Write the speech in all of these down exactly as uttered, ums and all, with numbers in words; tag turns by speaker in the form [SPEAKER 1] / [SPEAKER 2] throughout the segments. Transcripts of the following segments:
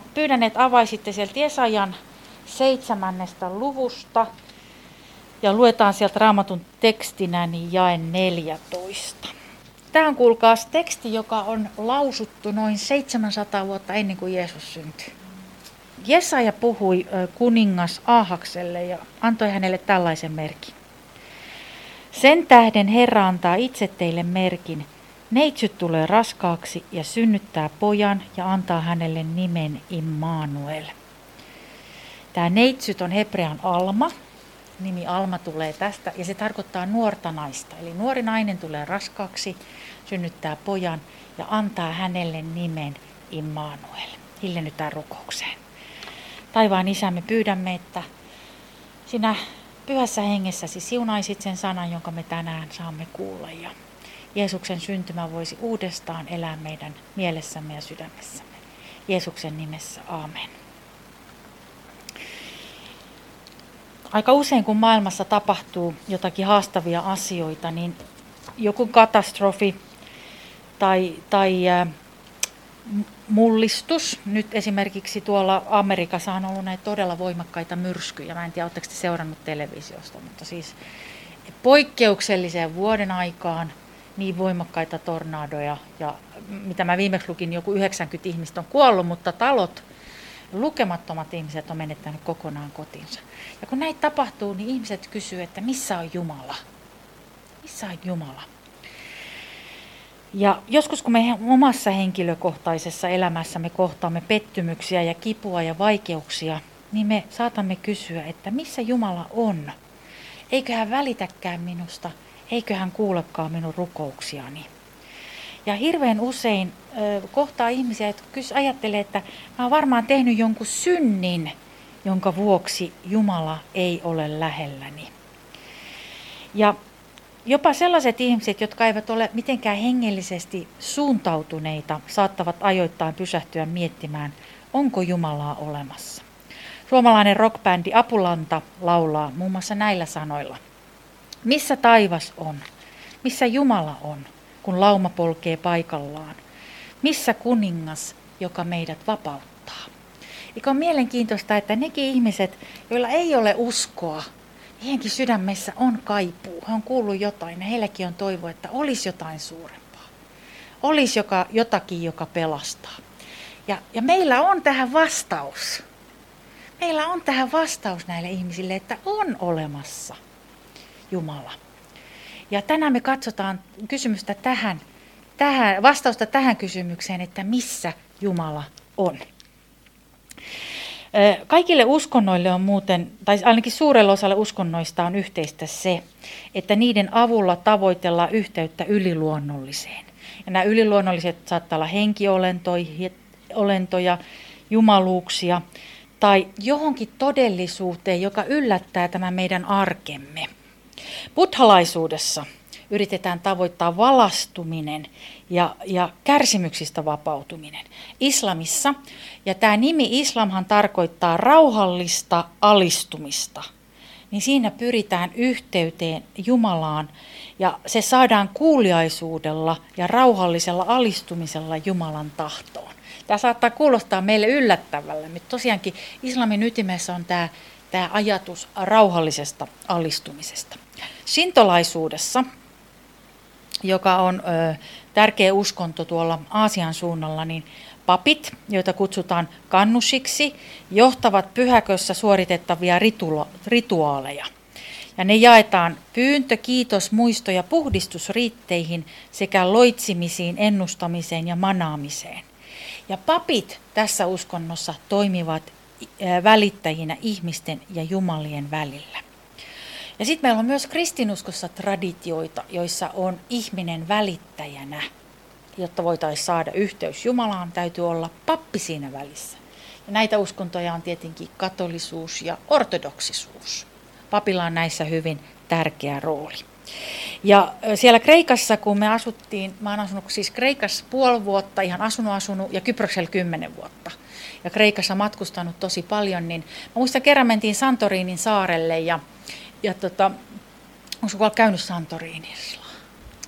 [SPEAKER 1] pyydän, että avaisitte sieltä Jesajan seitsemännestä luvusta ja luetaan sieltä Raamatun tekstinä niin jae neljätoista. Tämä on kuulkaas teksti, joka on lausuttu noin seitsemänsataa vuotta ennen kuin Jeesus syntyi. Jesaja puhui kuningas Aahakselle ja antoi hänelle tällaisen merkin. Sen tähden Herra antaa itse teille merkin. Neitsyt tulee raskaaksi ja synnyttää pojan ja antaa hänelle nimen Immanuel. Tämä neitsyt on hebrean Alma. Nimi Alma tulee tästä ja se tarkoittaa nuorta naista. Eli nuori nainen tulee raskaaksi, synnyttää pojan ja antaa hänelle nimen Immanuel. Hiljennytään rukoukseen. Taivaan Isä, me pyydämme, että sinä pyhässä hengessäsi siunaisit sen sanan, jonka me tänään saamme kuulla. Ja Jeesuksen syntymä voisi uudestaan elää meidän mielessämme ja sydämessämme. Jeesuksen nimessä, aamen. Aika usein, kun maailmassa tapahtuu jotakin haastavia asioita, niin joku katastrofi tai, tai äh, mullistus, nyt esimerkiksi tuolla Amerikassa on ollut näitä todella voimakkaita myrskyjä. Mä en tiedä, oletteko te seurannut televisiosta, mutta siis poikkeukselliseen vuoden aikaan niin voimakkaita tornadoja. Ja mitä mä viimeksi lukin, joku yhdeksänkymmentä ihmistä on kuollut, mutta talot, lukemattomat ihmiset on menettänyt kokonaan kotinsa. Ja kun näitä tapahtuu, niin ihmiset kysyy, että missä on Jumala? Missä on Jumala? Ja joskus kun me omassa henkilökohtaisessa elämässämme kohtaamme pettymyksiä ja kipua ja vaikeuksia, niin me saatamme kysyä, että missä Jumala on? Eikö hän välitäkään minusta? Eikö hän kuulekaan minun rukouksiani? Ja hirveän usein ö, kohtaa ihmisiä, jotka ajattelee, että mä oon varmaan tehnyt jonkun synnin, jonka vuoksi Jumala ei ole lähelläni. Ja jopa sellaiset ihmiset, jotka eivät ole mitenkään hengellisesti suuntautuneita, saattavat ajoittain pysähtyä miettimään, onko Jumalaa olemassa. Suomalainen rockbändi Apulanta laulaa muun muassa näillä sanoilla. Missä taivas on? Missä Jumala on, kun lauma polkee paikallaan? Missä kuningas, joka meidät vapauttaa? Eikä on mielenkiintoista, että nekin ihmiset, joilla ei ole uskoa, heidänkin sydämessä on kaipuu, he on kuullut jotain ja heilläkin on toivo, että olisi jotain suurempaa. Olisi joka, jotakin, joka pelastaa. Ja, ja meillä on tähän vastaus. Meillä on tähän vastaus näille ihmisille, että on olemassa Jumala. Ja tänään me katsotaan kysymystä tähän, tähän, vastausta tähän kysymykseen, että missä Jumala on. Kaikille uskonnoille on muuten, tai ainakin suurelle osalle uskonnoista on yhteistä se, että niiden avulla tavoitellaan yhteyttä yliluonnolliseen. Ja nämä yliluonnolliset saattaa olla henkiolentoja, jumaluuksia tai johonkin todellisuuteen, joka yllättää tämän meidän arkemme. Buddhalaisuudessa yritetään tavoittaa valastuminen ja, ja kärsimyksistä vapautuminen. Islamissa, ja tämä nimi islamhan tarkoittaa rauhallista alistumista, niin siinä pyritään yhteyteen Jumalaan ja se saadaan kuuliaisuudella ja rauhallisella alistumisella Jumalan tahtoon. Tämä saattaa kuulostaa meille yllättävälle, mutta tosiaankin islamin ytimessä on tämä, tämä ajatus rauhallisesta alistumisesta. Shintolaisuudessa, joka on ö, tärkeä uskonto tuolla Aasian suunnalla, niin papit, joita kutsutaan kannusiksi, johtavat pyhäkössä suoritettavia ritua- rituaaleja. Ja ne jaetaan pyyntö, kiitos, muisto ja puhdistusriitteihin sekä loitsimisiin, ennustamiseen ja manaamiseen. Ja papit tässä uskonnossa toimivat välittäjinä ihmisten ja jumalien välillä. Ja sitten meillä on myös kristinuskossa traditioita, joissa on ihminen välittäjänä. Jotta voitaisiin saada yhteys Jumalaan, täytyy olla pappi siinä välissä. Ja näitä uskontoja on tietenkin katolisuus ja ortodoksisuus. Papilla on näissä hyvin tärkeä rooli. Ja siellä Kreikassa, kun me asuttiin, mä oon asunut siis Kreikassa puoli vuotta, ihan asunut asunut ja Kyproksella kymmenen vuotta. Ja Kreikassa matkustanut tosi paljon, niin mä muistan kerran mentiin Santorinin saarelle ja, ja tota, onko sulla käynyt Santorinissa?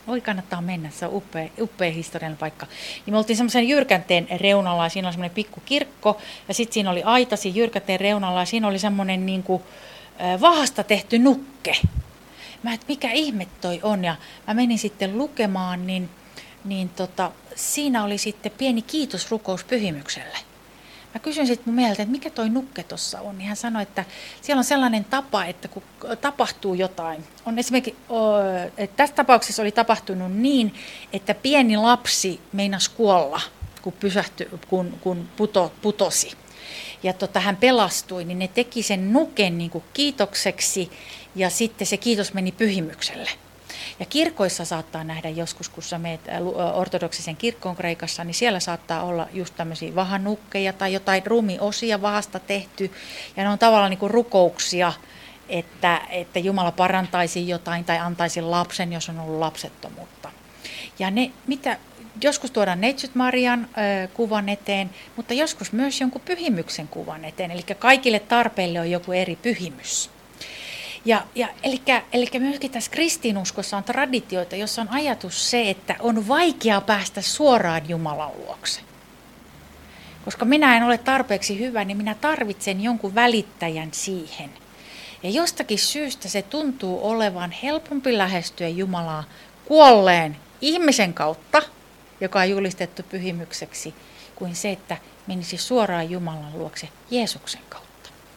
[SPEAKER 1] oi kannattaa mennä, se on upea, upea historiallinen paikka. Niin me oltiin semmoisen Jyrkänteen reunalla ja siinä oli semmoinen pikku kirkko ja sitten siinä oli aita siinä Jyrkänteen reunalla ja siinä oli semmoinen niin kuin vahasta tehty nukke. Mä et mikä ihme toi on ja mä menin sitten lukemaan, niin, niin tota, siinä oli sitten pieni kiitosrukous Pyhimykselle. Mä kysyin sitten mun mieltä, että mikä toi nukke tuossa on, niin hän sanoi, että siellä on sellainen tapa, että kun tapahtuu jotain, on esimerkiksi, että tässä tapauksessa oli tapahtunut niin, että pieni lapsi meinasi kuolla, kun, pysähtyi, kun, kun puto, putosi. Ja tota, hän pelastui, niin ne teki sen nuken niin kuin kiitokseksi ja sitten se kiitos meni Pyhimykselle. Ja kirkoissa saattaa nähdä joskus, kun sä meet ortodoksisen kirkkoon Kreikassa, niin siellä saattaa olla just tämmöisiä vahanukkeja tai jotain ruumiosia vahasta tehty. Ja ne on tavallaan niin kuin rukouksia, että, että Jumala parantaisi jotain tai antaisi lapsen, jos on ollut lapsettomuutta. Ja ne, mitä, joskus tuodaan Neitsyt Marian ö, kuvan eteen, mutta joskus myös jonkun pyhimyksen kuvan eteen. Eli kaikille tarpeille on joku eri pyhimys. Ja, ja, elikkä, elikkä myöskin tässä kristinuskossa on traditioita, jossa on ajatus se, että on vaikea päästä suoraan Jumalan luokse. Koska minä en ole tarpeeksi hyvä, niin minä tarvitsen jonkun välittäjän siihen. Ja jostakin syystä se tuntuu olevan helpompi lähestyä Jumalaa kuolleen ihmisen kautta, joka on julistettu pyhimykseksi, kuin se, että menisi suoraan Jumalan luokse Jeesuksen kautta.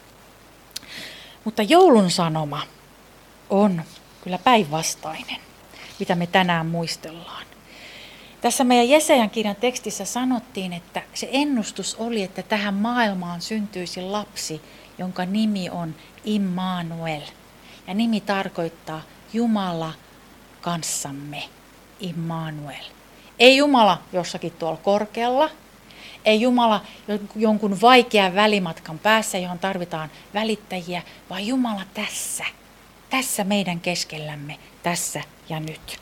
[SPEAKER 1] Mutta joulun sanoma on kyllä päinvastainen, mitä me tänään muistellaan. Tässä meidän Jesajan kirjan tekstissä sanottiin, että se ennustus oli, että tähän maailmaan syntyisi lapsi, jonka nimi on Immanuel. Ja nimi tarkoittaa Jumala kanssamme, Immanuel. Ei Jumala jossakin tuolla korkealla. Ei Jumala jonkun vaikean välimatkan päässä, johon tarvitaan välittäjiä, vaan Jumala tässä, tässä meidän keskellämme, tässä ja nyt.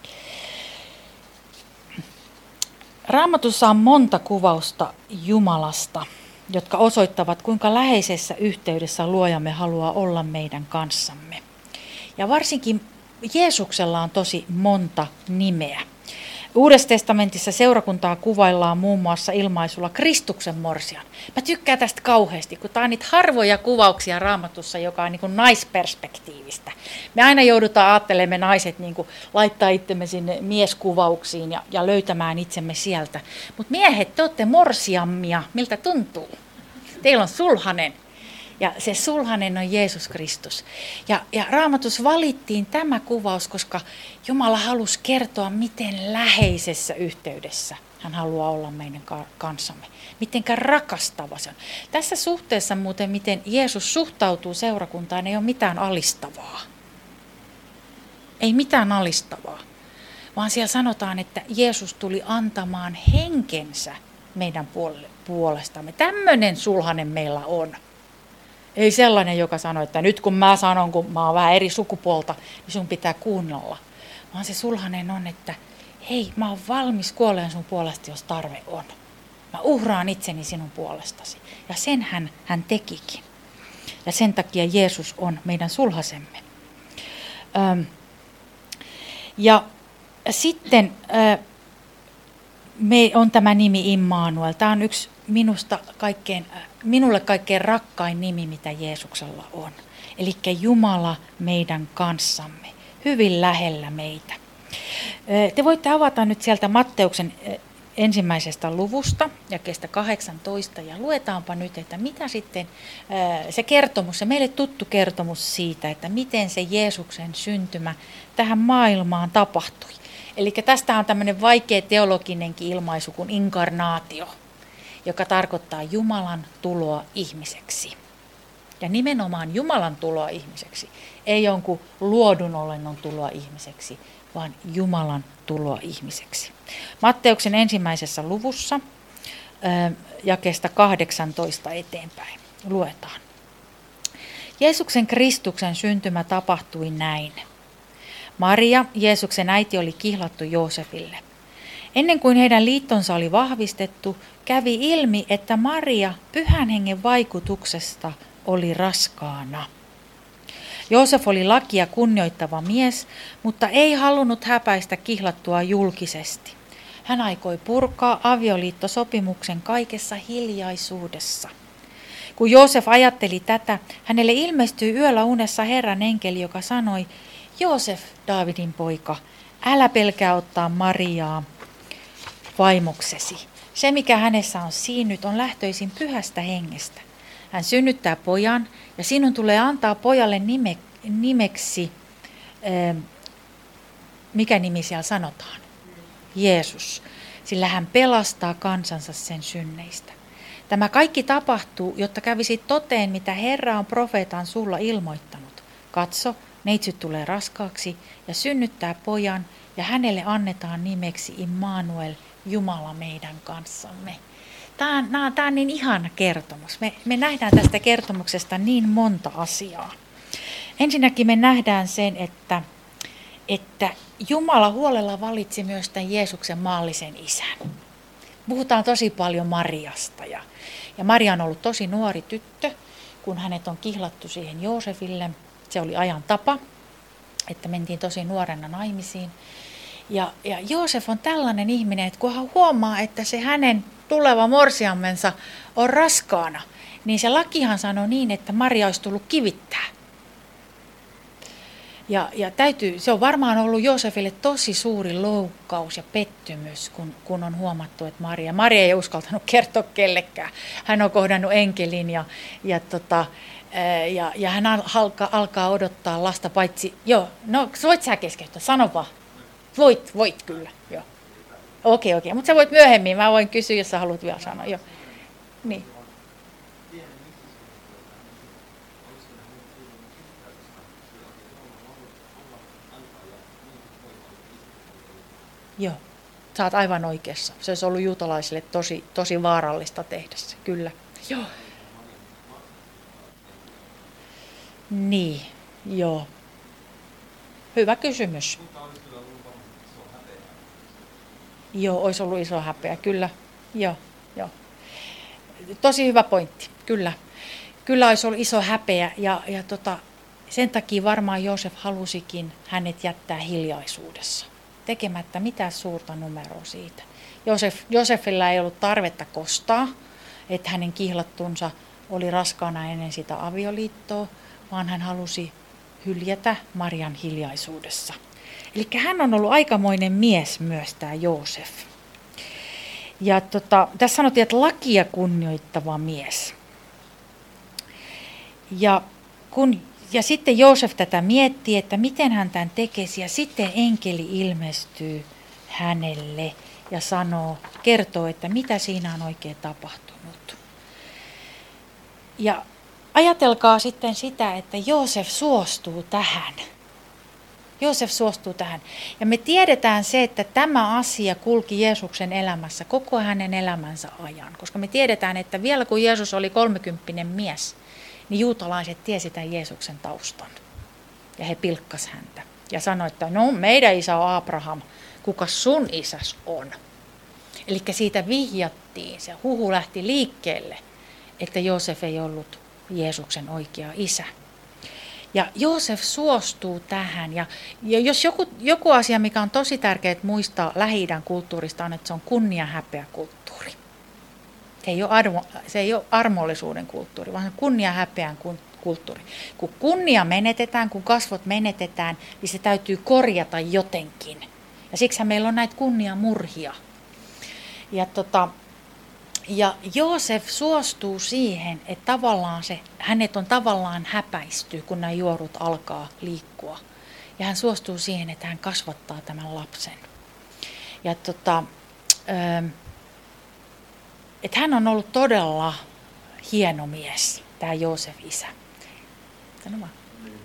[SPEAKER 1] Raamatussa on monta kuvausta Jumalasta, jotka osoittavat, kuinka läheisessä yhteydessä Luojamme haluaa olla meidän kanssamme. Ja varsinkin Jeesuksella on tosi monta nimeä. Uudessa testamentissa seurakuntaa kuvaillaan muun muassa ilmaisulla Kristuksen morsian. Mä tykkään tästä kauheasti, kun tää on niitä harvoja kuvauksia Raamatussa, joka on niin kuin naisperspektiivistä. Me aina joudutaan ajattelemaan, me naiset niin kuin laittaa itsemme sinne mieskuvauksiin ja, ja löytämään itsemme sieltä. Mutta miehet, te olette morsiammia, miltä tuntuu? Teillä on sulhanen. Ja se sulhanen on Jeesus Kristus. Ja, ja Raamatussa valittiin tämä kuvaus, koska Jumala halusi kertoa, miten läheisessä yhteydessä hän haluaa olla meidän kanssamme. Mitenkä rakastava se on. Tässä suhteessa muuten, miten Jeesus suhtautuu seurakuntaan, ei ole mitään alistavaa. Ei mitään alistavaa, vaan siellä sanotaan, että Jeesus tuli antamaan henkensä meidän puolestamme. Tämmöinen sulhanen meillä on. Ei sellainen, joka sanoo, että nyt kun mä sanon, kun mä oon vähän eri sukupuolta, niin sun pitää kuunnella. Vaan se sulhanen on, että hei, mä oon valmis kuoleen sun puolesta, jos tarve on. Mä uhraan itseni sinun puolestasi. Ja sen hän, hän tekikin. Ja sen takia Jeesus on meidän sulhasemme. Öm, ja sitten ö, me on tämä nimi Immanuel. Tämä on yksi minusta kaikkein... Minulle kaikkein rakkain nimi, mitä Jeesuksella on. Eli Jumala meidän kanssamme, hyvin lähellä meitä. Te voitte avata nyt sieltä Matteuksen ensimmäisestä luvusta, jakeesta kahdeksantoista, ja luetaanpa nyt, että mitä sitten se kertomus, se meille tuttu kertomus siitä, että miten se Jeesuksen syntymä tähän maailmaan tapahtui. Eli tästä on tämmöinen vaikea teologinenkin ilmaisu kuin inkarnaatio, joka tarkoittaa Jumalan tuloa ihmiseksi. Ja nimenomaan Jumalan tuloa ihmiseksi, ei jonkun luodun olennon tuloa ihmiseksi, vaan Jumalan tuloa ihmiseksi. Matteuksen ensimmäisessä luvussa jakeesta kahdeksantoista eteenpäin luetaan. Jeesuksen Kristuksen syntymä tapahtui näin. Maria, Jeesuksen äiti, oli kihlattu Joosefille. Ennen kuin heidän liittonsa oli vahvistettu, kävi ilmi, että Maria Pyhän Hengen vaikutuksesta oli raskaana. Joosef oli lakia kunnioittava mies, mutta ei halunnut häpäistä kihlattua julkisesti. Hän aikoi purkaa avioliittosopimuksen kaikessa hiljaisuudessa. Kun Joosef ajatteli tätä, hänelle ilmestyi yöllä unessa Herran enkeli, joka sanoi, Joosef, Daavidin poika, älä pelkää ottaa Mariaa vaimoksesi. Se, mikä hänessä on siinnyt, on lähtöisin pyhästä hengestä. Hän synnyttää pojan ja sinun tulee antaa pojalle nime, nimeksi, ää, mikä nimi siellä sanotaan? Jeesus, sillä hän pelastaa kansansa sen synneistä. Tämä kaikki tapahtuu, jotta kävisi toteen, mitä Herra on profeetan sulla ilmoittanut. Katso, neitsyt tulee raskaaksi ja synnyttää pojan ja hänelle annetaan nimeksi Immanuel, Jumala meidän kanssamme. Tämä on, tämä on niin ihana kertomus. Me, me nähdään tästä kertomuksesta niin monta asiaa. Ensinnäkin me nähdään sen, että, että Jumala huolella valitsi myös tämän Jeesuksen maallisen isän. Puhutaan tosi paljon Mariasta ja, ja Maria on ollut tosi nuori tyttö, kun hänet on kihlattu siihen Joosefille. Se oli ajan tapa, että mentiin tosi nuorena naimisiin. Ja, ja Joosef on tällainen ihminen, että kun hän huomaa, että se hänen tuleva morsiammensa on raskaana, niin se lakihan sanoi niin, että Maria olisi tullut kivittää. Ja, ja täytyy, se on varmaan ollut Joosefille tosi suuri loukkaus ja pettymys, kun, kun on huomattu, että Maria, Maria ei uskaltanut kertoa kellekään. Hän on kohdannut enkelin ja, ja, tota, ja, ja hän alkaa, alkaa odottaa lasta paitsi, joo, no voit sä keskeyttää, sano vaan. Voit, voit kyllä, joo. Okei, okei, mutta sä voit myöhemmin, mä voin kysyä, jos sä haluat vielä sanoa, joo. Niin. Joo, sä oot aivan oikeassa. Se olisi ollut juutalaisille tosi, tosi vaarallista tehdä se, kyllä. Joo. Niin, joo. Hyvä kysymys. Joo, olisi ollut iso häpeä, kyllä. Joo, joo. Tosi hyvä pointti, kyllä. Kyllä olisi ollut iso häpeä ja, ja tota, sen takia varmaan Joosef halusikin hänet jättää hiljaisuudessa, tekemättä mitään suurta numeroa siitä. Joosef, Joosefilla ei ollut tarvetta kostaa, että hänen kihlattunsa oli raskaana ennen sitä avioliittoa, vaan hän halusi hyljätä Marian hiljaisuudessa. Eli hän on ollut aikamoinen mies myös, tämä Joosef. Ja tota, tässä sanottiin, että lakia kunnioittava mies. Ja, kun, ja sitten Joosef tätä miettii, että miten hän tämän tekisi, ja sitten enkeli ilmestyy hänelle ja sanoo, kertoo, että mitä siinä on oikein tapahtunut. Ja ajatelkaa sitten sitä, että Joosef suostuu tähän. Joosef suostuu tähän. Ja me tiedetään se, että tämä asia kulki Jeesuksen elämässä koko hänen elämänsä ajan. Koska me tiedetään, että vielä kun Jeesus oli kolmekymppinen mies, niin juutalaiset tiesi tämän Jeesuksen taustan. Ja he pilkkas häntä. Ja sanoi, että no meidän isä on Abraham, kuka sun isäs on? Eli siitä vihjattiin, se huhu lähti liikkeelle, että Joosef ei ollut Jeesuksen oikea isä. Ja Joosef suostuu tähän. Ja, ja jos joku, joku asia, mikä on tosi tärkeää muistaa Lähi-idän kulttuurista, on, että se on kunnia-häpeä-kulttuuri. Se ei ole, armo, se ei ole armollisuuden kulttuuri, vaan se on kunnia-häpeän kulttuuri. Kun kunnia menetetään, kun kasvot menetetään, niin se täytyy korjata jotenkin. Ja siksi meillä on näitä kunniamurhia. Ja tota... Ja Joosef suostuu siihen, että tavallaan se, hänet on tavallaan häpäisty, kun nämä juorut alkaa liikkua. Ja hän suostuu siihen, että hän kasvattaa tämän lapsen. Ja tota, että hän on ollut todella hieno mies, tämä Joosef isä. Sano vaan.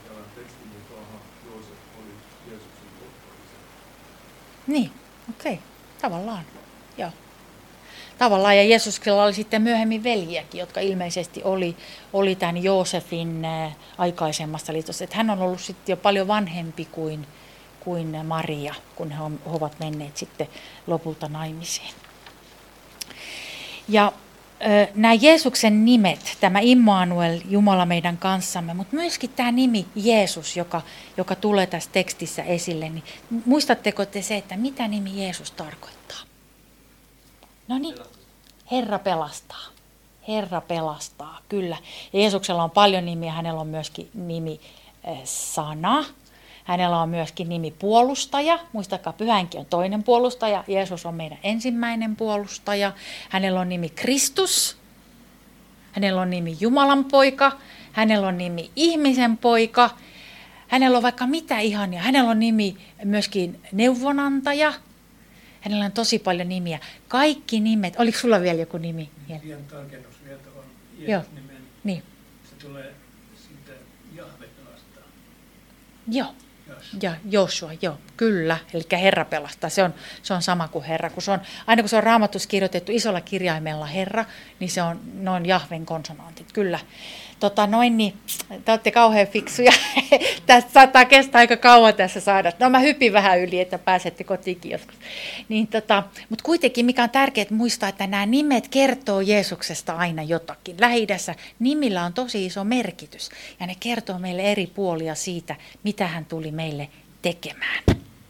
[SPEAKER 1] Niin, okei, okay. Tavallaan, joo. Tavallaan, ja Jeesuksella oli sitten myöhemmin veljiäkin, jotka ilmeisesti oli, oli tämän Joosefin aikaisemmasta liitosta. Että hän on ollut sitten jo paljon vanhempi kuin, kuin Maria, kun he ovat menneet sitten lopulta naimisiin. Ja nämä Jeesuksen nimet, tämä Immanuel, Jumala meidän kanssamme, mutta myöskin tämä nimi Jeesus, joka, joka tulee tässä tekstissä esille, niin muistatteko te se, että mitä nimi Jeesus tarkoittaa? No niin, Herra pelastaa. Herra pelastaa, kyllä. Ja Jeesuksella on paljon nimiä, hänellä on myöskin nimi Sana. Hänellä on myöskin nimi puolustaja. Muistakaa, Pyhänkin on toinen puolustaja. Jeesus on meidän ensimmäinen puolustaja. Hänellä on nimi Kristus. Hänellä on nimi Jumalan poika. Hänellä on nimi ihmisen poika. Hänellä on vaikka mitä ihania. Hänellä on nimi myöskin neuvonantaja. Hänellä on tosi paljon nimiä. Kaikki nimet. Oliko sulla vielä joku nimi?
[SPEAKER 2] Pieni tarkennus vielä on Jeesus-nimen.
[SPEAKER 1] Niin.
[SPEAKER 2] Se tulee siitä Jahve pelastaa.
[SPEAKER 1] Joo. Ja Joshua, joo, kyllä, eli Herra pelastaa. Se on, se on sama kuin Herra. Kun se on, aina kun se on Raamatussa kirjoitettu isolla kirjaimella Herra, niin se on noin Jahven konsonantit, kyllä. Tota, noin, niin, te olette kauhean fiksuja. Tästä saattaa kestää aika kauan tässä saada. No mä hypin vähän yli, että pääsette kotiinkin joskus. Niin, tota, mutta kuitenkin mikä on tärkeää muistaa, että nämä nimet kertoo Jeesuksesta aina jotakin. Lähi-idässä nimillä on tosi iso merkitys. Ja ne kertoo meille eri puolia siitä, mitä hän tuli meille tekemään.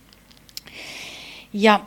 [SPEAKER 1] Ja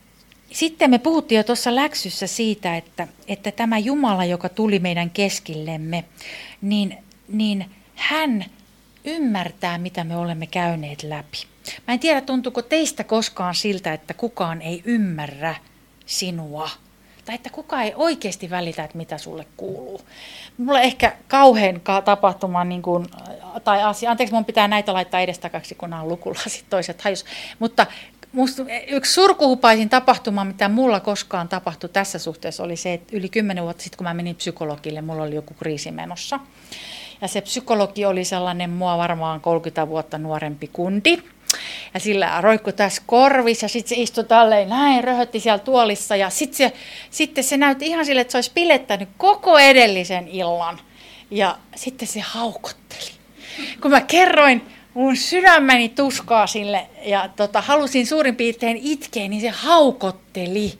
[SPEAKER 1] sitten me puhuttiin jo tuossa läksyssä siitä, että, että tämä Jumala, joka tuli meidän keskillemme, niin, niin hän ymmärtää, mitä me olemme käyneet läpi. Mä en tiedä, tuntuuko teistä koskaan siltä, että kukaan ei ymmärrä sinua. Tai että kukaan ei oikeasti välitä, että mitä sulle kuuluu. Mulla ehkä kauhean tapahtuma, niin kuin, tai asia, anteeksi, mun pitää näitä laittaa edestakaksi, kun nämä on lukulasit toiset hajus. Mutta musta yksi surkuhupaisin tapahtuma, mitä mulla koskaan tapahtui tässä suhteessa, oli se, että yli kymmenen vuotta sitten, kun mä menin psykologille, mulla oli joku kriisi menossa. Ja se psykologi oli sellainen mua varmaan kolmekymmentä vuotta nuorempi kundi. Ja sillä roikkui tässä korvissa ja sitten se istui tälleen näin, röhötti siellä tuolissa. Ja sitten se, sitten se näytti ihan sille, että se olisi pilettänyt koko edellisen illan. Ja sitten se haukotteli. Kun mä kerroin mun sydämeni tuskaa sille ja tota, halusin suurin piirtein itkeä, niin se haukotteli.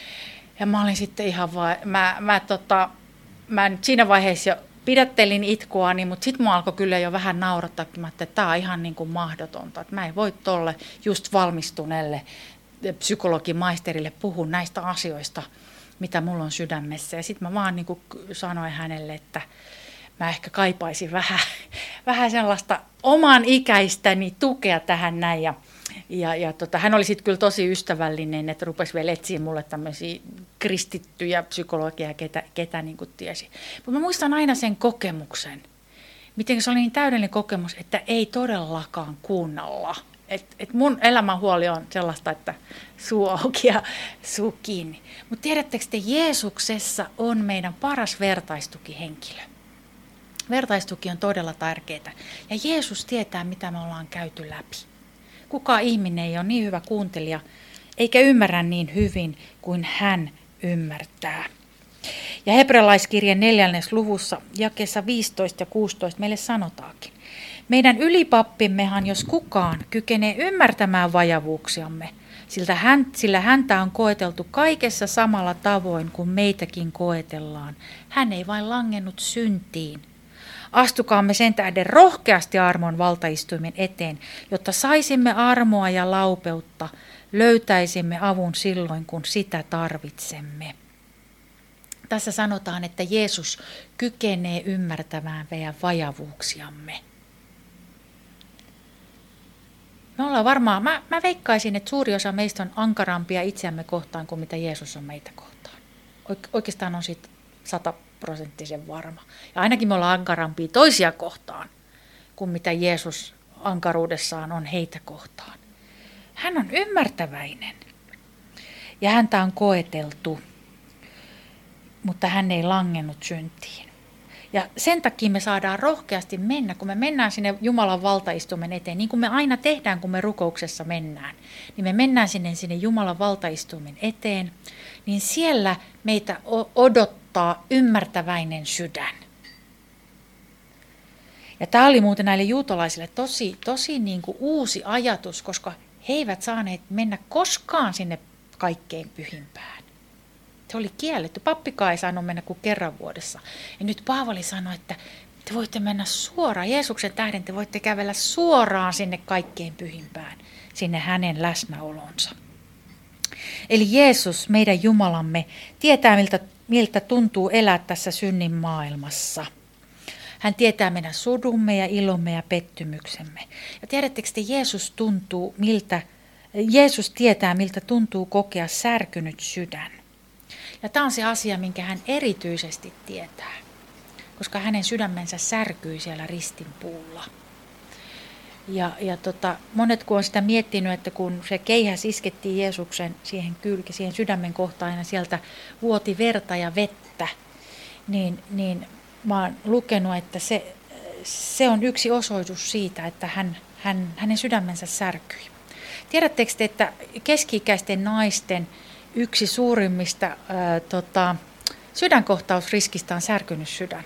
[SPEAKER 1] Ja mä olin sitten ihan vaan, mä, mä, tota, mä nyt siinä vaiheessa jo pidättelin itkuani, mutta sitten mua alkoi kyllä jo vähän naurattaa, että tämä on ihan niin kuin mahdotonta. Että mä en voi tolle just valmistuneelle psykologimaisterille puhua näistä asioista, mitä mulla on sydämessä. Ja sitten mä vaan niin kuin sanoin hänelle, että mä ehkä kaipaisin vähän, vähän sellaista oman ikäistäni tukea tähän näin. Ja, ja, ja tota, hän oli sitten kyllä tosi ystävällinen, että rupesi vielä etsiä mulle tämmöisiä kristittyjä psykologia, ketä, ketä niin kuin tiesi. Mutta mä muistan aina sen kokemuksen, miten se oli niin täydellinen kokemus, että ei todellakaan kuunnella. Et, et mun elämänhuoli on sellaista, että suu auki ja suu kiinni. Mutta tiedättekö te, Jeesuksessa on meidän paras vertaistukihenkilö. Vertaistuki on todella tärkeää. Ja Jeesus tietää, mitä me ollaan käyty läpi. Kukaan ihminen ei ole niin hyvä kuuntelija, eikä ymmärrä niin hyvin kuin hän ymmärtää. Ja hebrealaiskirjan neljännes luvussa jakeessa viisitoista ja kuusitoista meille sanotaankin. Meidän ylipappimmehan, jos kukaan, kykenee ymmärtämään vajavuuksiamme, sillä, hän, sillä häntä on koeteltu kaikessa samalla tavoin kuin meitäkin koetellaan. Hän ei vain langennut syntiin. Astukaamme sen tähden rohkeasti armon valtaistuimen eteen, jotta saisimme armoa ja laupeutta, löytäisimme avun silloin, kun sitä tarvitsemme. Tässä sanotaan, että Jeesus kykenee ymmärtämään meidän vajavuuksiamme. Me ollaan varmaan, mä, mä veikkaisin, että suuri osa meistä on ankarampia itseämme kohtaan kuin mitä Jeesus on meitä kohtaan. Oikeastaan on siitä sataprosenttisen varma. Ja ainakin me ollaan ankarampia toisia kohtaan kuin mitä Jeesus ankaruudessaan on heitä kohtaan. Hän on ymmärtäväinen ja häntä on koeteltu, mutta hän ei langennut syntiin. Ja sen takia me saadaan rohkeasti mennä, kun me mennään sinne Jumalan valtaistuimen eteen, niin kuin me aina tehdään, kun me rukouksessa mennään. Niin me mennään sinne, sinne Jumalan valtaistuimen eteen, niin siellä meitä odottaa ymmärtäväinen sydän. Ja tämä oli muuten näille juutalaisille tosi, tosi niin kuin uusi ajatus, koska he eivät saaneet mennä koskaan sinne kaikkein pyhimpään. Se oli kielletty. Pappikaan ei saanut mennä kuin kerran vuodessa. Ja nyt Paavali sanoi, että te voitte mennä suoraan. Jeesuksen tähden te voitte kävellä suoraan sinne kaikkein pyhimpään, sinne hänen läsnäolonsa. Eli Jeesus, meidän Jumalamme, tietää miltä, miltä tuntuu elää tässä synnin maailmassa. Hän tietää meidän sudumme ja ilomme ja pettymyksemme. Ja tiedättekö te, Jeesus, tuntuu, miltä, Jeesus tietää, miltä tuntuu kokea särkynyt sydän. Ja tämä on se asia, minkä hän erityisesti tietää, koska hänen sydämensä särkyi siellä ristinpuulla. Ja, ja tota, monet kun on sitä miettinyt, että kun se keihäs iskettiin Jeesuksen siihen kylki, siihen sydämen kohtaan ja sieltä vuoti verta ja vettä, niin, niin mä oon lukenut, että se, se on yksi osoitus siitä, että hän, hän, hänen sydämensä särkyi. Tiedättekö te, että keski-ikäisten naisten yksi suurimmista ää, tota, sydänkohtausriskistä on särkynyt sydän?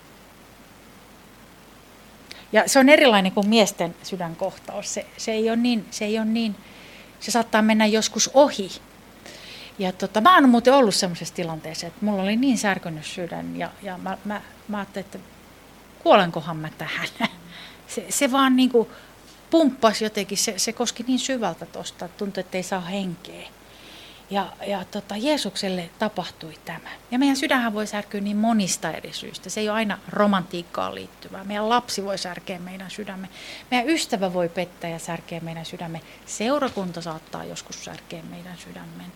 [SPEAKER 1] Ja se on erilainen kuin miesten sydänkohtaus. Se, se, ei ole niin, se ei ole niin, se saattaa mennä joskus ohi. Ja tota, mä oon muuten ollut semmoisessa tilanteessa, että mulla oli niin särkynyt sydän ja, ja mä, mä, mä ajattelin, että kuolenkohan mä tähän. Se, se vaan niin kuin pumppasi jotenkin, se, se koski niin syvältä tuosta, että tuntui, että ei saa henkeä. Ja, ja tota, Jeesukselle tapahtui tämä. Ja meidän sydänhän voi särkyä niin monista eri syistä. Se ei ole aina romantiikkaan liittyvää. Meidän lapsi voi särkeä meidän sydämme. Meidän ystävä voi pettää ja särkeä meidän sydämme. Seurakunta saattaa joskus särkeä meidän sydämen.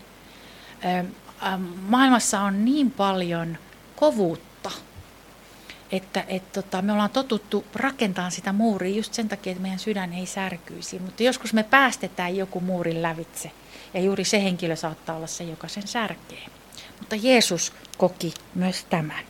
[SPEAKER 1] Maailmassa on niin paljon kovuutta, että et, tota, me ollaan totuttu rakentamaan sitä muuria just sen takia, että meidän sydän ei särkyisi. Mutta joskus me päästetään joku muurin lävitse. Ja juuri se henkilö saattaa olla se, joka sen särkee. Mutta Jeesus koki myös tämän.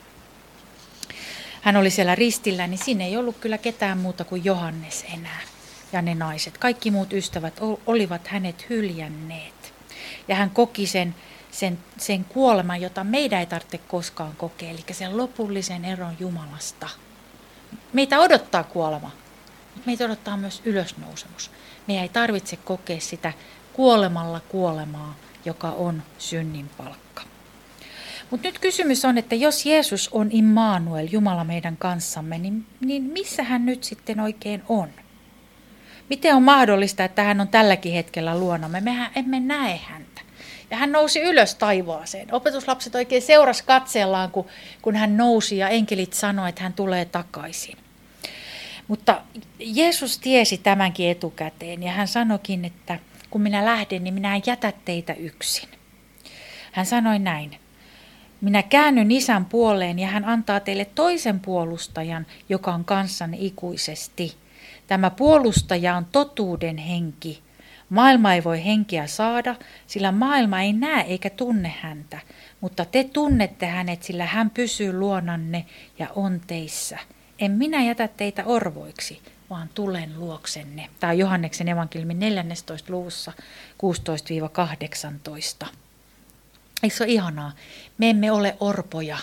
[SPEAKER 1] Hän oli siellä ristillä, niin siinä ei ollut kyllä ketään muuta kuin Johannes enää ja ne naiset. Kaikki muut ystävät olivat hänet hyljänneet. Ja hän koki sen, sen, sen kuoleman, jota meidän ei tarvitse koskaan kokea, eli sen lopullisen eron Jumalasta. Meitä odottaa kuolema, mutta meitä odottaa myös ylösnousemus. Meidän ei tarvitse kokea sitä kuolemalla kuolemaa, joka on synnin palkka. Mutta nyt kysymys on, että jos Jeesus on Immanuel, Jumala meidän kanssamme, niin, niin missä hän nyt sitten oikein on? Miten on mahdollista, että hän on tälläkin hetkellä luonamme? Mehän emme näe häntä. Ja hän nousi ylös taivaaseen. Opetuslapset oikein seurasi katseellaan, kun, kun hän nousi ja enkelit sanoi, että hän tulee takaisin. Mutta Jeesus tiesi tämänkin etukäteen ja hän sanoikin, että kun minä lähden, niin minä en jätä teitä yksin. Hän sanoi näin. Minä käännyn Isän puoleen ja hän antaa teille toisen puolustajan, joka on kanssanne ikuisesti. Tämä puolustaja on totuuden henki. Maailma ei voi henkeä saada, sillä maailma ei näe eikä tunne häntä, mutta te tunnette hänet, sillä hän pysyy luonanne ja on teissä. En minä jätä teitä orvoiksi, vaan tulen luoksenne. Tämä on Johanneksen evankeliumin neljännentoista luvussa kuusitoista kahdeksantoista. Eikö se ole ihanaa? Me emme ole orpoja.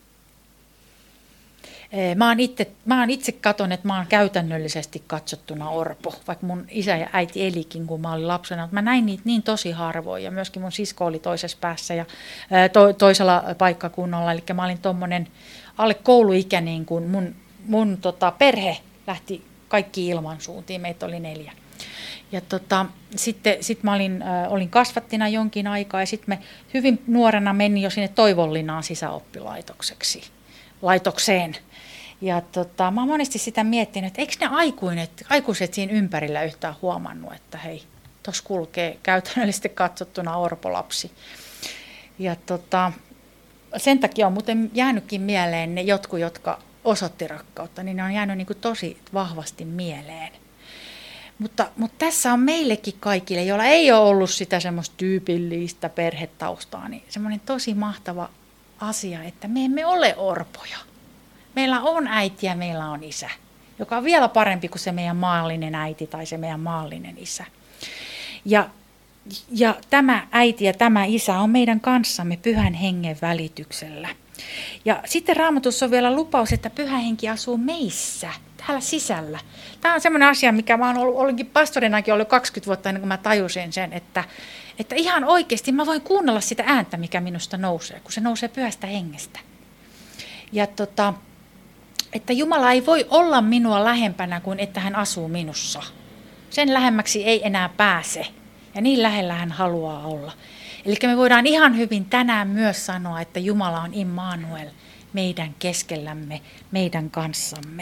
[SPEAKER 1] Mä oon itse, mä oon itse katon, että mä oon käytännöllisesti katsottuna orpo, vaikka mun isä ja äiti elikin, kun mä olin lapsena. Mä näin niitä niin tosi harvoin ja myöskin mun sisko oli toisessa päässä ja to, toisella paikkakunnalla. Eli mä olin tommonen alle kouluikäinen, kun mun, mun tota, perhe lähti kaikki ilman suuntiin. Meitä oli neljä. Ja tota, sitten sit mä olin, äh, olin kasvattina jonkin aikaa ja sitten me hyvin nuorena menin jo sinne Toivonlinnaan sisäoppilaitokseksi, laitokseen. Ja tota, mä oon monesti sitä miettinyt, että eikö ne aikuiset, aikuiset siinä ympärillä yhtään huomannut, että hei, tuossa kulkee käytännöllisesti katsottuna orpolapsi. Ja tota, sen takia on muuten jäänytkin mieleen ne jotkut, jotka osoitti rakkautta, niin ne on jäänyt niin kuin tosi vahvasti mieleen. Mutta, mutta tässä on meillekin kaikille, joilla ei ole ollut sitä semmoista tyypillistä perhetaustaa, niin semmoinen tosi mahtava asia, että me emme ole orpoja. Meillä on äiti ja meillä on isä, joka on vielä parempi kuin se meidän maallinen äiti tai se meidän maallinen isä. Ja, ja tämä äiti ja tämä isä on meidän kanssamme Pyhän Hengen välityksellä. Ja sitten Raamatussa on vielä lupaus, että Pyhä Henki asuu meissä. täällä sisällä. Tämä on semmoinen asia, mikä mä oon ollut, olinkin pastorinakin ollut kaksikymmentä vuotta ennen kuin mä tajusin sen, että, että ihan oikeasti mä voin kuunnella sitä ääntä, mikä minusta nousee, kun se nousee pyhästä hengestä. Ja tota, että Jumala ei voi olla minua lähempänä kuin että hän asuu minussa. Sen lähemmäksi ei enää pääse ja niin lähellä hän haluaa olla. Eli me voidaan ihan hyvin tänään myös sanoa, että Jumala on Immanuel meidän keskellämme, meidän kanssamme.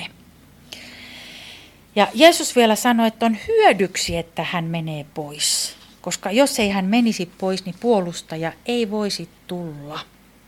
[SPEAKER 1] Ja Jeesus vielä sanoi, että on hyödyksi, että hän menee pois. Koska jos ei hän menisi pois, niin puolustaja ei voisi tulla.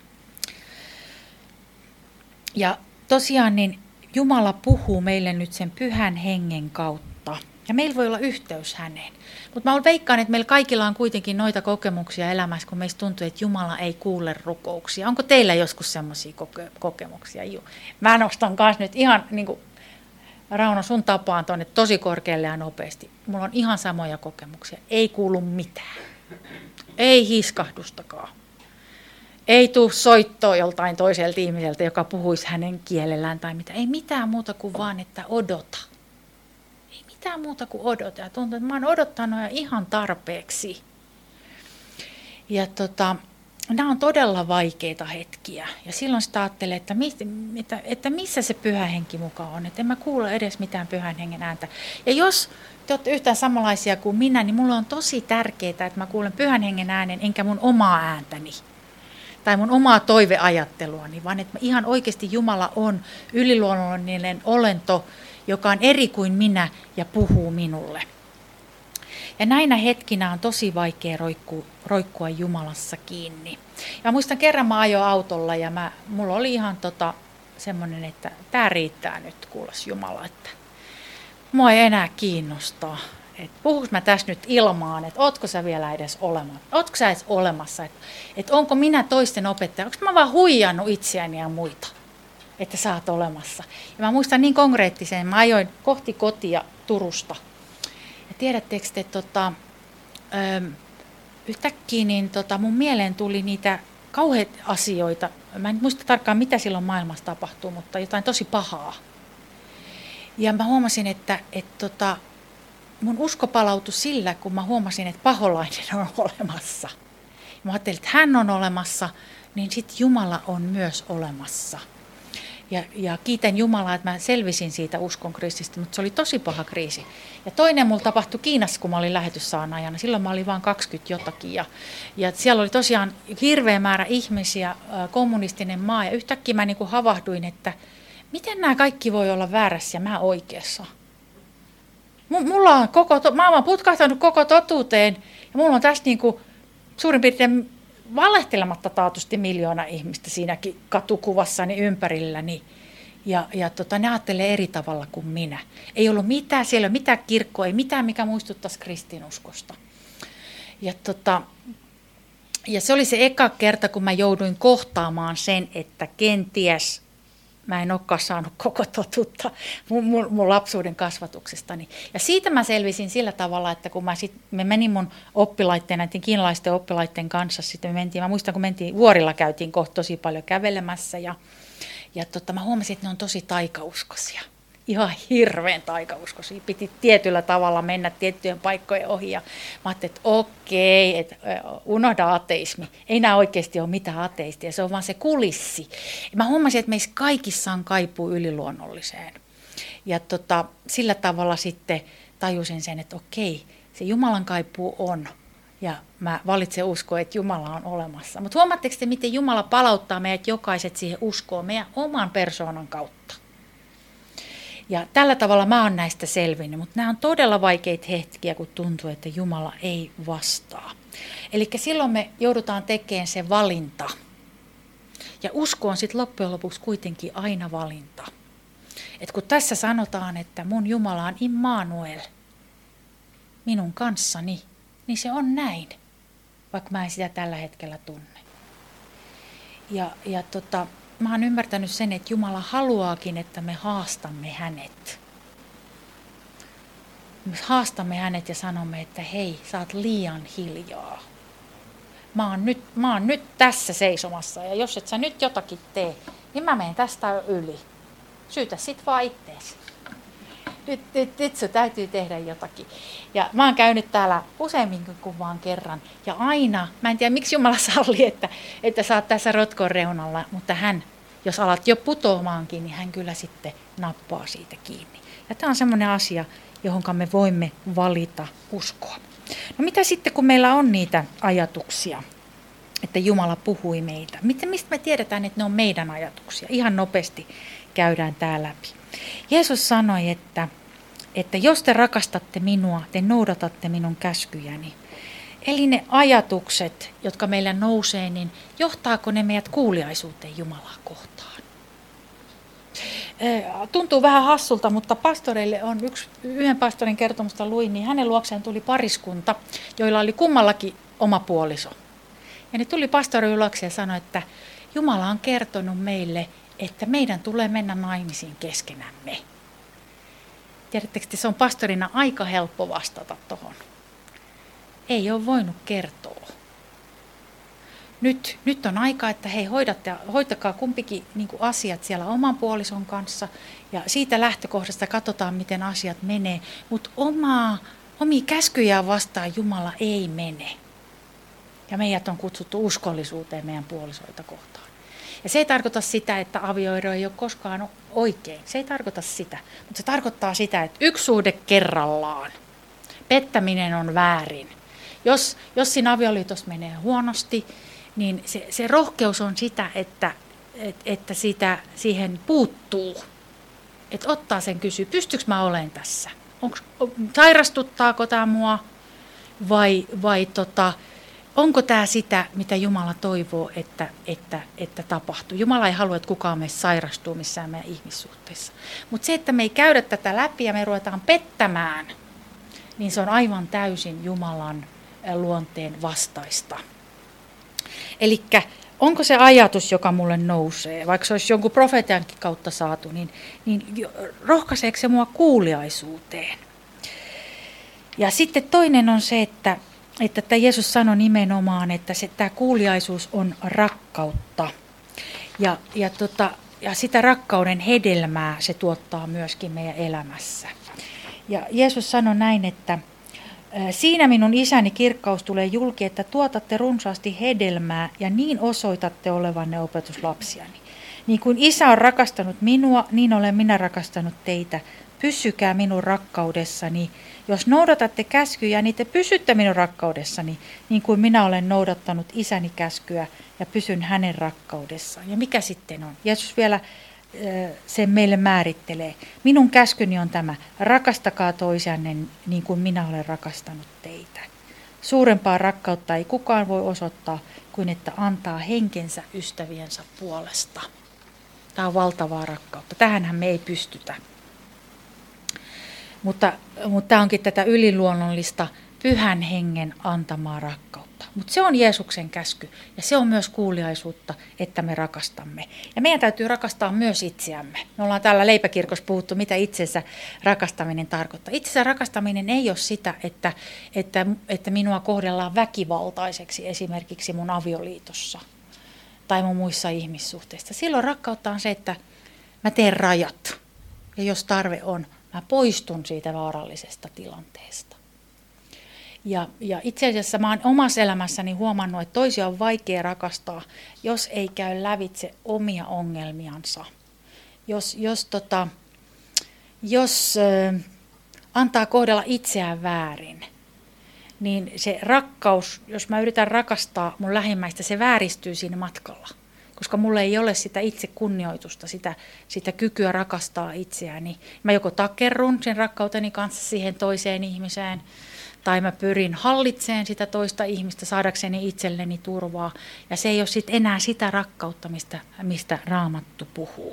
[SPEAKER 1] Ja tosiaan niin Jumala puhuu meille nyt sen pyhän hengen kautta. Ja meillä voi olla yhteys häneen. Mutta mä veikkaan, että meillä kaikilla on kuitenkin noita kokemuksia elämässä, kun meistä tuntuu, että Jumala ei kuule rukouksia. Onko teillä joskus semmoisia koke- kokemuksia? Joo. Mä nostan kanssa nyt ihan, niin kuin Rauno, sun tapaan tuonne tosi korkealle ja nopeasti. Mulla on ihan samoja kokemuksia. Ei kuulu mitään. Ei hiskahdustakaan. Ei tule soittoa joltain toiselta ihmiseltä, joka puhuisi hänen kielellään tai mitä. Ei mitään muuta kuin vaan, että odota. Ei mitään muuta kuin odota. Ja tuntuu, että mä oon odottanut jo ihan tarpeeksi. Ja tota, nämä on todella vaikeita hetkiä. Ja silloin sitä ajattelee, että, että, että missä se pyhä henki mukaan on. Että en mä kuule edes mitään pyhän hengen ääntä. Ja jos te olette yhtään samanlaisia kuin minä, niin mulla on tosi tärkeää, että mä kuulen pyhän hengen äänen, enkä mun omaa ääntäni. Tai mun omaa toiveajatteluani, vaan että ihan oikeasti Jumala on yliluonnollinen olento, joka on eri kuin minä ja puhuu minulle. Ja näinä hetkinä on tosi vaikea roikkua, roikkua Jumalassa kiinni. Ja muistan kerran mä ajoin autolla ja mä, mulla oli ihan tota, semmoinen, että tää riittää nyt, kuulas Jumala, että mua ei enää kiinnostaa. Että puhuks mä tässä nyt ilmaan, että ootko sä vielä edes olemassa, ootko sä edes olemassa, että, että onko minä toisten opettaja, onko mä vaan huijannut itseäni ja muita, että sä oot olemassa. Ja mä muistan niin konkreettisen, mä ajoin kohti kotia Turusta. Ja tiedättekö te, että tota, yhtäkkiä niin tota, mun mieleen tuli niitä kauheita asioita. Mä en muista tarkkaan, mitä silloin maailmassa tapahtuu, mutta jotain tosi pahaa. Ja mä huomasin, että, että tota, mun usko palautui sillä, kun mä huomasin, että paholainen on olemassa. Mä ajattelin, että hän on olemassa, niin sitten Jumala on myös olemassa. Ja, ja kiitän Jumalaa, että mä selvisin siitä uskon kriisistä, mutta se oli tosi paha kriisi. Ja toinen mulla tapahtui Kiinassa, kun mä olin lähetyssaarnaajana. Silloin mä olin vain kaksikymmentä jotakin. Ja, ja siellä oli tosiaan hirveä määrä ihmisiä, kommunistinen maa. Ja yhtäkkiä mä niin kuin havahduin, että miten nämä kaikki voi olla väärässä ja mä oikeassa. Mulla on koko, mä oon putkahtanut koko totuuteen ja mulla on tässä niin kuin suurin piirtein valehtelematta taatusti miljoona ihmistä siinäkin katukuvassani ympärilläni. Ja, ja tota, ne ajattelee eri tavalla kuin minä. Ei ollut mitään, siellä ei ole mitään kirkkoa, ei mitään, mikä muistuttaisi kristinuskosta. Ja, tota, ja se oli se eka kerta, kun mä jouduin kohtaamaan sen, että kenties mä en olekaan saanut koko totuutta mun, mun, mun lapsuuden kasvatuksestani. Ja siitä mä selvisin sillä tavalla, että kun mä, sit, mä menin mun oppilaitteen, näiden kiinalaisten oppilaitteen kanssa, sitten me mentiin, mä muistan kun mentiin, vuorilla käytiin kohta tosi paljon kävelemässä ja, ja tota, mä huomasin, että ne on tosi taikauskoisia. Ihan hirveän taikauskoisia. Piti tietyllä tavalla mennä tiettyjen paikkojen ohi ja mä ajattelin, että okei, että unohda ateismi. Ei nämä oikeasti ole mitään ateistia, se on vaan se kulissi. Ja mä huomasin, että meissä kaikissa on kaipuu yliluonnolliseen. Ja tota, sillä tavalla sitten tajusin sen, että okei, se Jumalan kaipuu on. Ja mä valitsen uskoa, että Jumala on olemassa. Mutta huomaatteko te, miten Jumala palauttaa meidät jokaiset siihen uskoon meidän oman persoonan kautta? Ja tällä tavalla mä oon näistä selvinnyt, mutta nämä on todella vaikeita hetkiä, kun tuntuu, että Jumala ei vastaa. Eli silloin me joudutaan tekemään se valinta. Ja usko on sitten loppujen lopuksi kuitenkin aina valinta. Et kun tässä sanotaan, että mun Jumala on Immanuel, minun kanssani, niin se on näin, vaikka mä en sitä tällä hetkellä tunne. Ja, ja tota... Mä oon ymmärtänyt sen, että Jumala haluaakin, että me haastamme hänet. Me haastamme hänet ja sanomme, että hei, sä oot liian hiljaa. Mä oon nyt, mä oon nyt tässä seisomassa ja jos et sä nyt jotakin tee, niin mä menen tästä yli. Syytä sit vaan itteesi. nyt, nyt, nyt se täytyy tehdä jotakin. Ja mä oon käynyt täällä useammin kuin vaan kerran. Ja aina, mä en tiedä miksi Jumala salli, että, että sä oot tässä rotkon reunalla, mutta hän, jos alat jo putoamaankin, niin hän kyllä sitten nappaa siitä kiinni. Ja tämä on semmoinen asia, johon me voimme valita uskoa. No mitä sitten, kun meillä on niitä ajatuksia, että Jumala puhui meitä? Mistä me tiedetään, että ne on meidän ajatuksia? Ihan nopeasti käydään tämä läpi. Jeesus sanoi, että, että jos te rakastatte minua, te noudatatte minun käskyjäni. Eli ne ajatukset, jotka meillä nousee, niin johtaako ne meidät kuuliaisuuteen Jumalaa kohtaan? Tuntuu vähän hassulta, mutta pastoreille on yksi, yhden pastorin kertomusta luin, niin hänen luokseen tuli pariskunta, joilla oli kummallakin oma puoliso. Ja ne tuli pastorin luokse ja sanoi, että Jumala on kertonut meille, että meidän tulee mennä naimisiin keskenämme. Tiedättekö, että se on pastorina aika helppo vastata tuohon. Ei ole voinut kertoa. Nyt, nyt on aika, että hei, hoidatte, hoitakaa kumpikin niin kuin asiat siellä oman puolison kanssa. Ja siitä lähtökohdasta katsotaan, miten asiat menee. Mutta omaa, omia käskyjään vastaan Jumala ei mene. Ja meidät on kutsuttu uskollisuuteen meidän puolisoita kohtaan. Ja se ei tarkoita sitä, että avioero ei ole koskaan oikein. Se ei tarkoita sitä. Mutta se tarkoittaa sitä, että yksi suhde kerrallaan. Pettäminen on väärin. Jos, jos siinä avioliitossa menee huonosti, niin se, se rohkeus on sitä, että, et, että sitä, siihen puuttuu. Että ottaa sen kysyä, pystyykö mä olemaan tässä? Onks, sairastuttaako tämä mua vai, vai tota, onko tämä sitä, mitä Jumala toivoo, että, että, että tapahtuu? Jumala ei halua, että kukaan meistä sairastuu missään meidän ihmissuhteissa. Mutta se, että me ei käydä tätä läpi ja me ruvetaan pettämään, niin se on aivan täysin Jumalan luonteen vastaista. Elikkä onko se ajatus, joka mulle nousee, vaikka se olisi jonkun profeetankin kautta saatu, niin, niin rohkaiseeko se mua kuuliaisuuteen? Ja sitten toinen on se, että, että, että Jeesus sanoi nimenomaan, että se, tämä kuuliaisuus on rakkautta. Ja, ja, tota, ja sitä rakkauden hedelmää se tuottaa myöskin meidän elämässä. Ja Jeesus sanoi näin, että siinä minun isäni kirkkaus tulee julki, että tuotatte runsaasti hedelmää ja niin osoitatte olevanne opetuslapsiani. Niin kuin isä on rakastanut minua, niin olen minä rakastanut teitä. Pysykää minun rakkaudessani. Jos noudatatte käskyjä, niin te pysytte minun rakkaudessani, niin kuin minä olen noudattanut isäni käskyä ja pysyn hänen rakkaudessaan. Ja mikä sitten on? Jeesus vielä sen meille määrittelee. Minun käskyni on tämä, rakastakaa toisianne niin kuin minä olen rakastanut teitä. Suurempaa rakkautta ei kukaan voi osoittaa kuin että antaa henkensä ystäviensä puolesta. Tämä on valtavaa rakkautta. Tähänhän me ei pystytä. Mutta, mutta tämä onkin tätä yliluonnollista pyhän hengen antamaa rakkautta. Mutta se on Jeesuksen käsky ja se on myös kuuliaisuutta, että me rakastamme. Ja meidän täytyy rakastaa myös itseämme. Me ollaan täällä Leipäkirkossa puhuttu, mitä itsensä rakastaminen tarkoittaa. Itsensä rakastaminen ei ole sitä, että, että, että minua kohdellaan väkivaltaiseksi esimerkiksi mun avioliitossa tai mun muissa ihmissuhteissa. Silloin rakkautta on se, että mä teen rajat ja jos tarve on, mä poistun siitä vaarallisesta tilanteesta. Ja, ja itse asiassa mä oon omassa elämässäni huomannut, että toisia on vaikea rakastaa, jos ei käy lävitse omia ongelmiansa. Jos, jos, tota, jos äh, antaa kohdella itseään väärin, niin se rakkaus, jos mä yritän rakastaa mun lähimmäistä, se vääristyy siinä matkalla. Koska mulla ei ole sitä itsekunnioitusta, sitä, sitä kykyä rakastaa itseäni. Mä joko takerrun sen rakkauteni kanssa siihen toiseen ihmiseen, tai mä pyrin hallitsemaan sitä toista ihmistä saadakseni itselleni turvaa. Ja se ei ole sit enää sitä rakkautta, mistä, mistä Raamattu puhuu.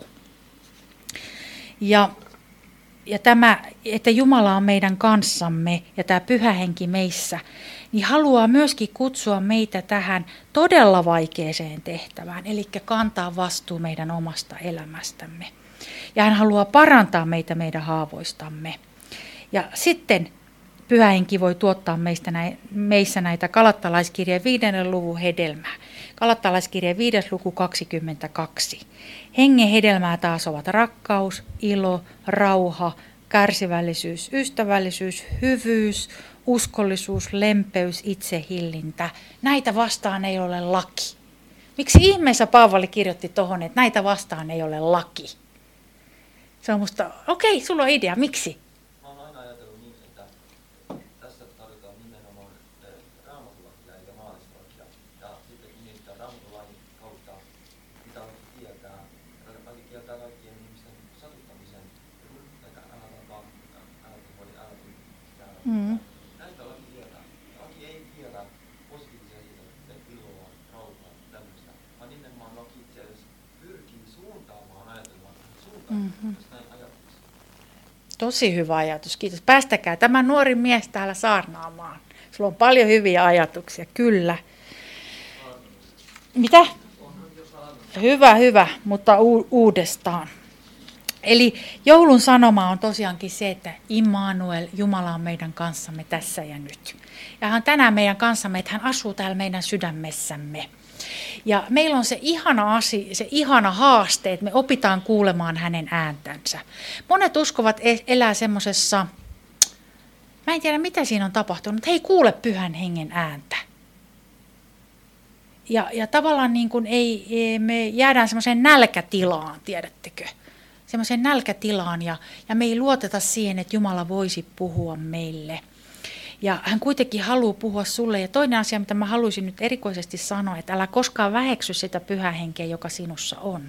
[SPEAKER 1] Ja, ja tämä, että Jumala on meidän kanssamme ja tämä Pyhä Henki meissä, niin haluaa myöskin kutsua meitä tähän todella vaikeeseen tehtävään, eli kantaa vastuu meidän omasta elämästämme. Ja hän haluaa parantaa meitä meidän haavoistamme. Ja sitten Pyhä Henki voi tuottaa meistä näin, meissä näitä Galattalaiskirjeen viidennen luvun hedelmää. Galattalaiskirjeen viides luku kaksikymmentäkaksi. Hengen hedelmää taas ovat rakkaus, ilo, rauha, kärsivällisyys, ystävällisyys, hyvyys, uskollisuus, lempeys, itsehillintä. Näitä vastaan ei ole laki. Miksi ihmeessä Paavali kirjoitti tuohon, että näitä vastaan ei ole laki? Se on musta, okei, sulla on idea, miksi?
[SPEAKER 3] Mä oon aina ajatellut niin, että tässä tarvitaan nimenomaan raamatulakia eikä maallistolakia. Ja sitten kun mietitään raamatulain kautta, mitä laki kieltää, laki kieltää kaikkien ihmisten satuttamisen, eikä älä tapaa, älä voi älä
[SPEAKER 1] Mm.
[SPEAKER 3] Näitä laki kieltää. Laki ei kiellä positiivisia asioita, iloa, rauhaa, tämmöistä, vaan nimenomaan laki itse asiassa pyrkii suuntaamaan ajatelmaa suuntaan, mm-hmm. jos näin ajattelisi.
[SPEAKER 1] Tosi hyvä ajatus, kiitos. Päästäkää tämä nuori mies täällä saarnaamaan. Sulla on paljon hyviä ajatuksia, kyllä. Mitä? Hyvä, hyvä, mutta u- uudestaan. Eli joulun sanoma on tosiaankin se, että Immanuel, Jumala on meidän kanssamme tässä ja nyt. Ja hän on tänään meidän kanssamme, että hän asuu täällä meidän sydämessämme. Ja meillä on se ihana asia, se ihana haaste, että me opitaan kuulemaan hänen ääntänsä. Monet uskovat elää semmoisessa, mä en tiedä mitä siinä on tapahtunut, mutta he ei kuule pyhän hengen ääntä. Ja, ja tavallaan niin kuin ei, me jäädään semmoiseen nälkätilaan, tiedättekö? Semmoiseen nälkätilaan ja, ja me ei luoteta siihen, että Jumala voisi puhua meille. Ja hän kuitenkin haluaa puhua sulle. Ja toinen asia, mitä mä haluaisin nyt erikoisesti sanoa, että älä koskaan väheksy sitä pyhää henkeä, joka sinussa on.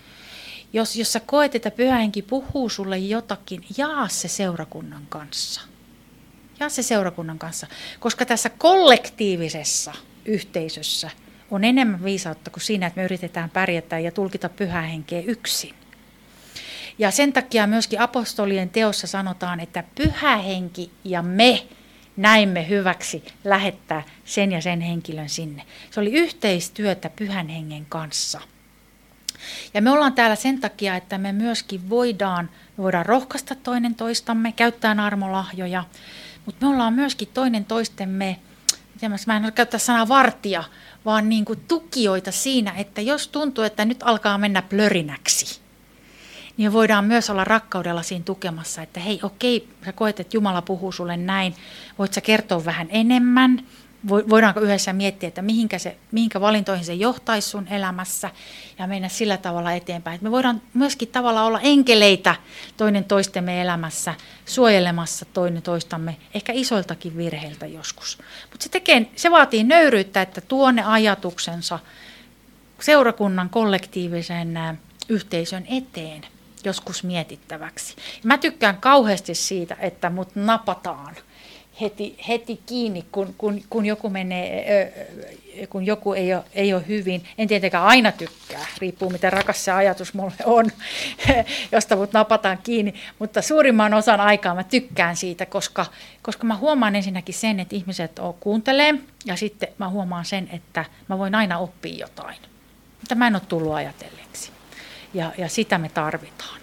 [SPEAKER 1] Jos, jos sä koet, että pyhä henki puhuu sulle jotakin, jaa se seurakunnan kanssa. Jaa se seurakunnan kanssa. Koska tässä kollektiivisessa yhteisössä on enemmän viisautta kuin siinä, että me yritetään pärjätä ja tulkita pyhää henkeä yksin. Ja sen takia myöskin apostolien teossa sanotaan, että pyhä henki ja me näimme hyväksi lähettää sen ja sen henkilön sinne. Se oli yhteistyötä pyhän hengen kanssa. Ja me ollaan täällä sen takia, että me myöskin voidaan, me voidaan rohkaista toinen toistamme, käyttää armolahjoja, mutta me ollaan myöskin toinen toistemme, mä en käyttää sanaa vartija, vaan niin kuin tukijoita siinä, että jos tuntuu, että nyt alkaa mennä plörinäksi, niin me voidaan myös olla rakkaudella siinä tukemassa, että hei okei, sä koet, että Jumala puhuu sulle näin, voit sä kertoa vähän enemmän, voidaanko yhdessä miettiä, että mihinkä, se, mihinkä valintoihin se johtaisi sun elämässä ja mennä sillä tavalla eteenpäin. Että me voidaan myöskin tavallaan olla enkeleitä toinen toistemme elämässä, suojelemassa toinen toistamme, ehkä isoiltakin virheiltä joskus. Mutta se, tekee, se vaatii nöyryyttä, että tuo ne ajatuksensa seurakunnan kollektiivisen yhteisön eteen joskus mietittäväksi. Mä tykkään kauheasti siitä, että mut napataan heti, heti kiinni, kun, kun, kun joku menee, kun joku ei ole, ei ole hyvin. En tietenkään aina tykkää, riippuu miten rakas se ajatus mulle on, josta mut napataan kiinni. Mutta suurimman osan aikaa mä tykkään siitä, koska, koska mä huomaan ensinnäkin sen, että ihmiset kuuntelee ja sitten mä huomaan sen, että mä voin aina oppia jotain. Mutta mä en ole tullut ajatelleeksi. Ja, ja sitä me tarvitaan.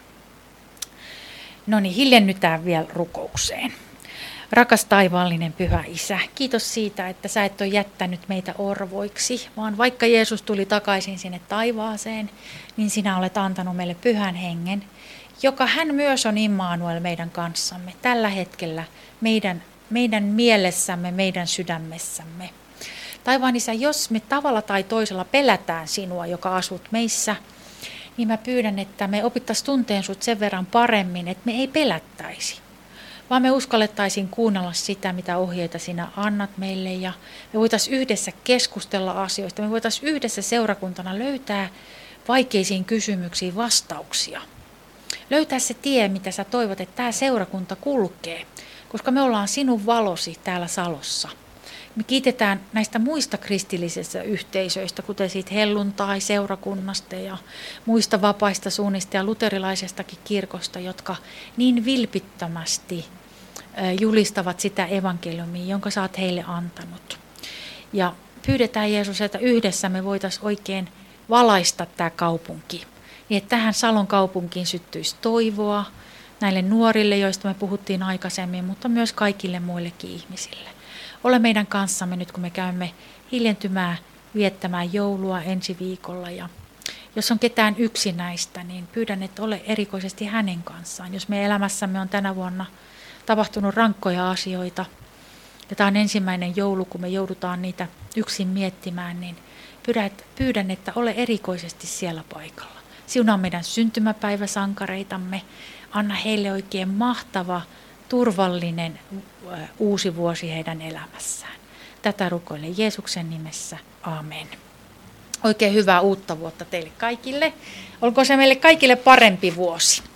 [SPEAKER 1] No niin, hiljennytään vielä rukoukseen. Rakas taivaallinen Pyhä Isä, kiitos siitä, että sä et ole jättänyt meitä orvoiksi, vaan vaikka Jeesus tuli takaisin sinne taivaaseen, niin sinä olet antanut meille Pyhän Hengen, joka hän myös on Immanuel meidän kanssamme tällä hetkellä, meidän, meidän mielessämme, meidän sydämessämme. Taivaan Isä, jos me tavalla tai toisella pelätään sinua, joka asut meissä, niin mä pyydän, että me opittaisiin tunteen sut sen verran paremmin, että me ei pelättäisi, vaan me uskallettaisiin kuunnella sitä, mitä ohjeita sinä annat meille, ja me voitaisiin yhdessä keskustella asioista, me voitaisiin yhdessä seurakuntana löytää vaikeisiin kysymyksiin vastauksia. Löytää se tie, mitä sä toivot, että tämä seurakunta kulkee, koska me ollaan sinun valosi täällä Salossa. Me kiitetään näistä muista kristillisistä yhteisöistä, kuten siitä helluntai-seurakunnasta ja muista vapaista suunnista ja luterilaisestakin kirkosta, jotka niin vilpittömästi julistavat sitä evankeliumia, jonka sä oot heille antanut. Ja pyydetään Jeesus, että yhdessä me voitaisiin oikein valaista tämä kaupunki, niin että tähän Salon kaupunkiin syttyisi toivoa näille nuorille, joista me puhuttiin aikaisemmin, mutta myös kaikille muillekin ihmisille. Ole meidän kanssamme nyt, kun me käymme hiljentymään, viettämään joulua ensi viikolla ja Jos on ketään yksinäistä, niin pyydän, että ole erikoisesti hänen kanssaan. Jos meidän elämässämme on tänä vuonna tapahtunut rankkoja asioita, ja tämä on ensimmäinen joulu, kun me joudutaan niitä yksin miettimään, niin pyydän, että ole erikoisesti siellä paikalla. Siunaa meidän syntymäpäiväsankareitamme, anna heille oikein mahtava, turvallinen uusi vuosi heidän elämässään. Tätä rukoilen Jeesuksen nimessä. Aamen. Oikein hyvää uutta vuotta teille kaikille. Olkoon se meille kaikille parempi vuosi.